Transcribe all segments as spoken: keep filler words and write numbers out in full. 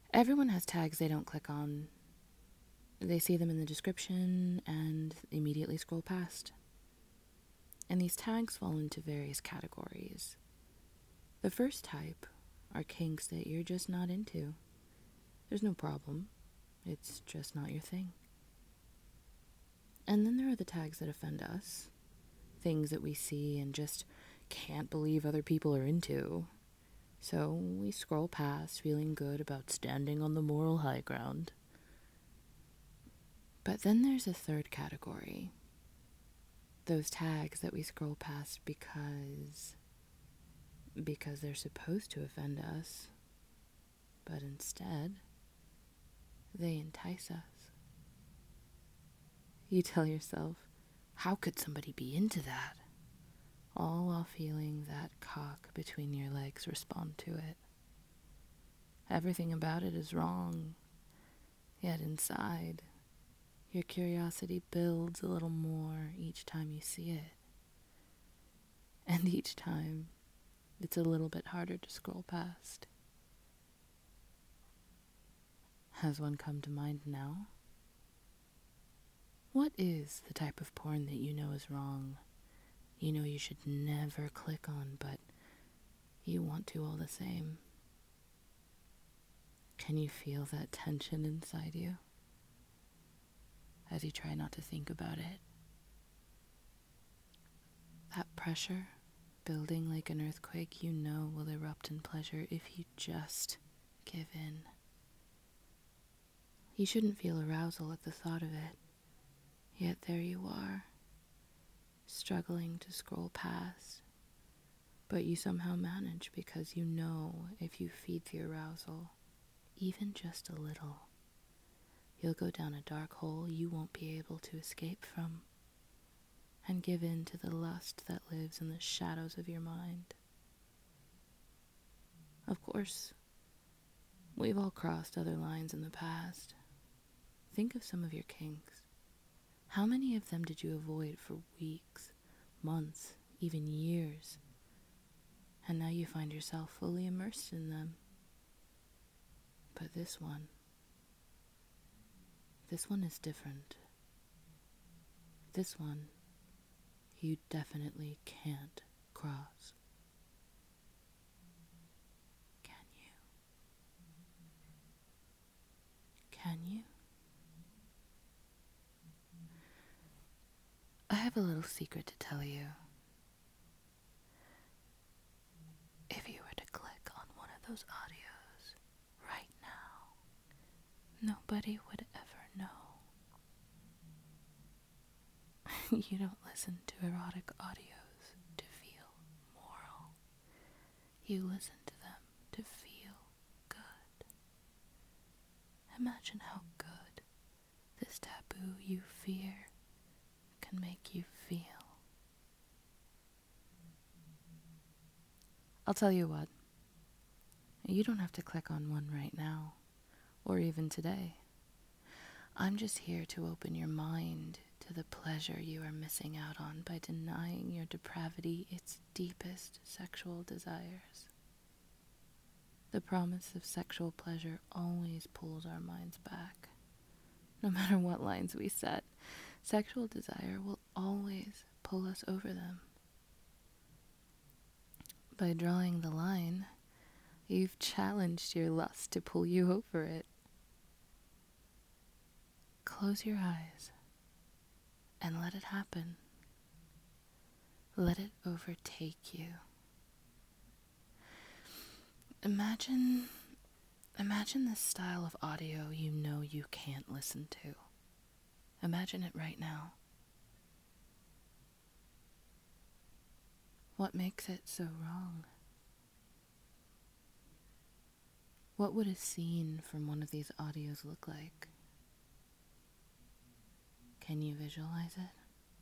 Everyone has tags they don't click on. They see them in the description and immediately scroll past. And these tags fall into various categories. The first type are kinks that you're just not into. There's no problem. It's just not your thing. And then there are the tags that offend us. Things that we see and just can't believe other people are into. So we scroll past feeling good about standing on the moral high ground. But then there's a third category. Those tags that we scroll past because because they're supposed to offend us, but instead they entice us. You tell yourself, how could somebody be into that? All while feeling that cock between your legs respond to it. Everything about it is wrong, yet inside, your curiosity builds a little more each time you see it. And each time, it's a little bit harder to scroll past. Has one come to mind now? What is the type of porn that you know is wrong? You know you should never click on, but you want to all the same. Can you feel that tension inside you as you try not to think about it? That pressure building like an earthquake you know will erupt in pleasure if you just give in. You shouldn't feel arousal at the thought of it, yet there you are, struggling to scroll past, but you somehow manage because you know if you feed the arousal, even just a little, you'll go down a dark hole you won't be able to escape from, and give in to the lust that lives in the shadows of your mind. Of course, we've all crossed other lines in the past. Think of some of your kinks. How many of them did you avoid for weeks, months, even years? And now you find yourself fully immersed in them. But this one, this one is different. This one, you definitely can't cross. Can you? Can you? I have a little secret to tell you. If you were to click on one of those audios right now, nobody would ever know. You don't listen to erotic audios to feel moral. You listen to them to feel good. Imagine how good this taboo you fear can make you feel. I'll tell you what. You don't have to click on one right now, or even today. I'm just here to open your mind to the pleasure you are missing out on by denying your depravity its deepest sexual desires. The promise of sexual pleasure always pulls our minds back. No matter what lines we set, sexual desire will always pull us over them. By drawing the line, you've challenged your lust to pull you over it. Close your eyes and let it happen. Let it overtake you. Imagine, imagine this style of audio you know you can't listen to. Imagine it right now. What makes it so wrong? What would a scene from one of these audios look like? Can you visualize it?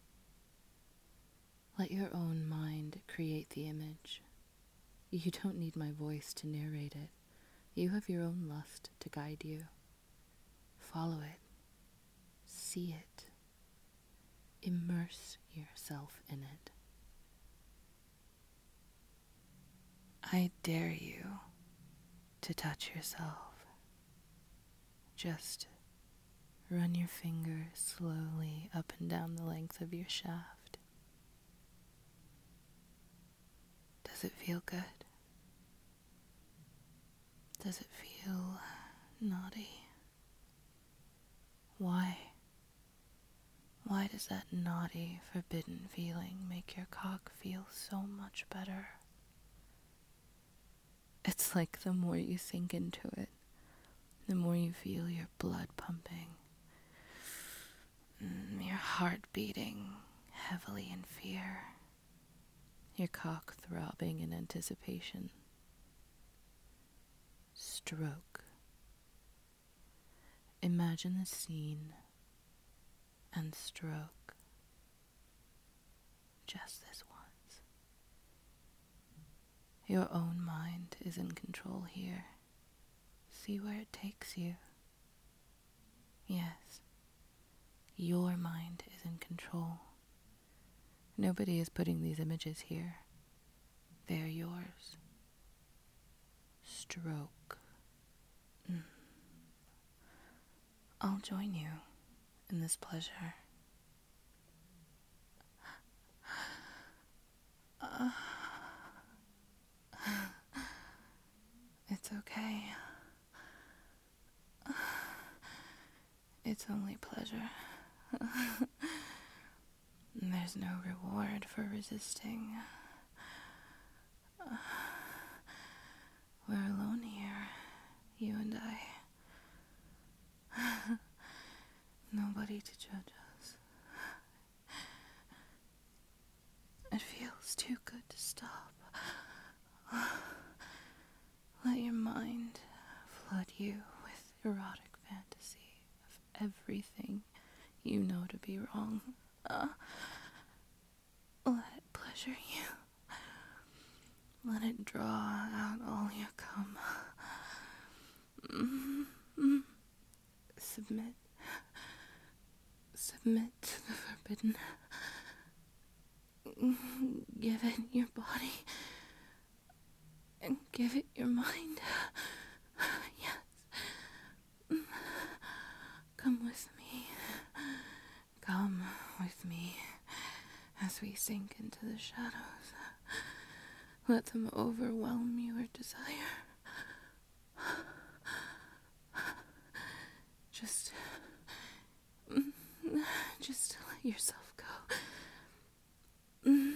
Let your own mind create the image. You don't need my voice to narrate it. You have your own lust to guide you. Follow it. See it. Immerse yourself in it. I dare you to touch yourself. Just run your finger slowly up and down the length of your shaft. Does it feel good? Does it feel naughty? Why? Why does that naughty, forbidden feeling make your cock feel so much better? It's like the more you sink into it, the more you feel your blood pumping, your heart beating heavily in fear, your cock throbbing in anticipation. Stroke. Imagine the scene and stroke. Just this once. Your own mind is in control here. See where it takes you. Yes, your mind is in control. Nobody is putting these images here. They're yours. Stroke. Mm. I'll join you in this pleasure. Uh, it's okay. It's only pleasure. There's no reward for resisting. We're alone here, you and I. Nobody to judge us. It feels too good to stop. Let your mind flood you with erotic fantasy of everything you know to be wrong. Uh, let it pleasure you. Let it draw out all your cum. Mm-hmm. Submit. Submit to the forbidden. Give it your body. And give it your mind. Yes. Come with me. Come with me as we sink into the shadows. Let them overwhelm your desire. Just, just let yourself go.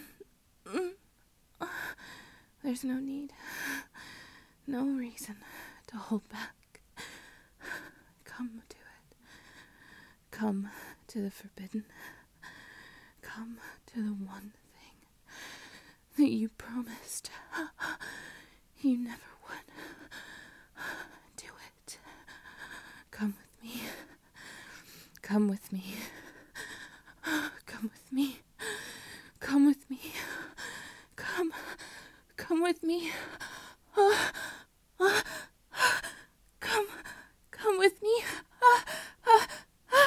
There's no need, no reason to hold back. Come to it. Come to the forbidden. Come to the one thing that you promised you never would. Do it. Come with me. Come with me. Come with me. Come with me. Come. Come with me. Uh, uh, come. Come with me. Uh, uh, uh,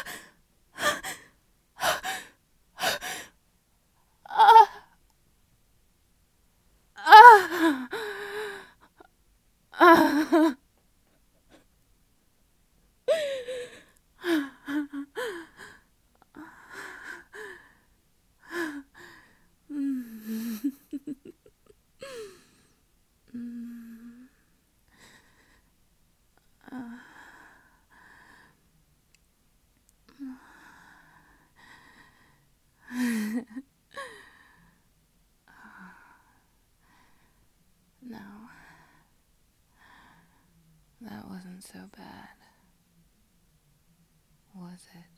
uh, uh, uh, No, that wasn't so bad, was it?